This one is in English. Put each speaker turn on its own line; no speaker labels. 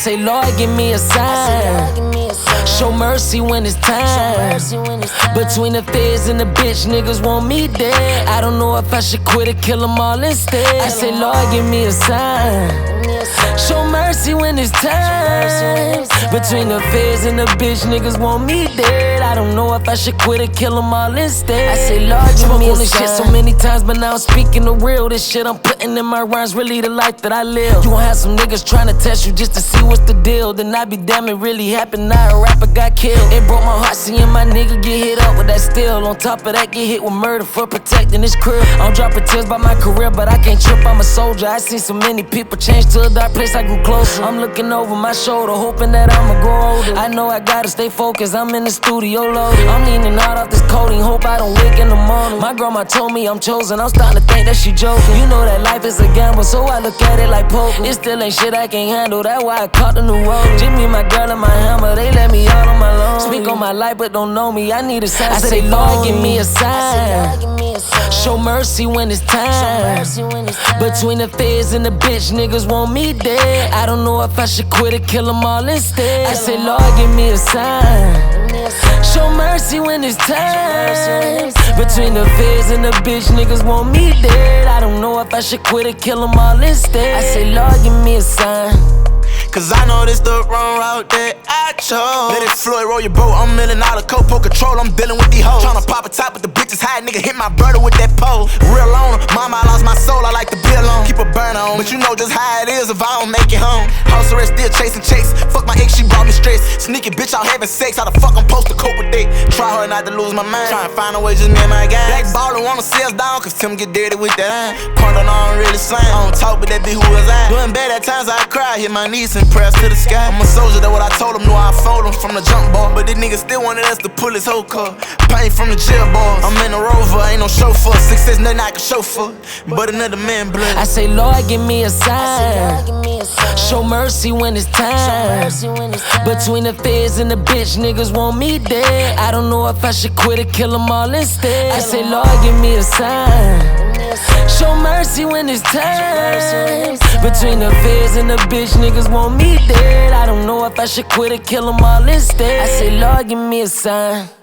say, Lord, give me a sign. Show mercy when it's time. Between the feds and the bitch, niggas want me dead. I don't know if I should quit or kill them all instead. I say, Lord, give me a sign. Show mercy when it's time. Between the feds and the bitch, niggas want me dead. I don't know if I should quit or kill them all instead. I say, Lord, give me a sign. Shit so many times, but now I'm speaking the real. This shit I'm putting in my rhymes, really the life that I live. You gon' have some niggas trying to test you just to see what's the deal. Then I be damn, it really happened. Now a rapper got killed. It broke my heart seeing my nigga get hit up with that steel. On top of that, get hit with murder for protecting his crib. I'm dropping tears by my career, but I can't trip, I'm a soldier. I seen so many people change to a dark place, I grew closer. I'm looking over my shoulder, hoping that I'ma grow older. I know I gotta stay focused, I'm in the studio loaded. I'm leaning out off this codeine, hope I don't wake in the morning. My grandma told me I'm chosen, I'm starting to think that she joking. You know that life is a gamble, so I look at it like poker. It still ain't shit I can't handle, that's why I caught the new road. Jimmy, my girl, and my hammer, they let me out on my loan. Speak on my life, but don't know me, I need a sign. I say, Lord, give me a sign. Show mercy when it's time. Between the feds and the bitch, niggas want me dead. I don't know if I should quit or kill them all instead. I say, Lord, give me a sign. Show mercy when it's time. Between the feds and the bitch, niggas want me dead. I don't know if I should quit or kill them all instead. I say, Lord, give me a sign.
Cause I know this the wrong route that I chose. Let it Floyd roll your boat, I'm milling out of copo control. I'm dealing with these hoes. Tryna pop a top with the bitches high, nigga hit my brother with that pole. Real owner, mama, I lost my soul, I like to be alone. Keep a burner on, but you know just how it is if I don't make it home. House arrest, still chasing chase. Fuck my ex, she brought me stress. Sneaky bitch out having sex, how the fuck I'm supposed to cope with that? Try her not to lose my mind. Tryna find a way, just me and my guys. Black baller wanna see us down, cause Tim get dirty with that iron. Corner on really slang. I don't talk, but that be who was I. Doing bad at times, I cry, hit my knees and prayers to the sky. I'm a soldier, that's what I told him, knew I fold him from the jump ball. But this nigga still wanted us to pull his whole car. Pain from the jail bars. I'm in a Rover, ain't no chauffeur. Success, nothing I can show for, but another man blood.
I say, Lord, give me a sign. Show mercy when it's time. Between the feds and the bitch, niggas want me dead. I don't know if I should quit or kill them all instead. I say, Lord, give me a sign. Show mercy when it's time. Between the feds and the bitch, niggas want me dead. I don't know if I should quit or kill them all instead. I say, Lord, give me a sign.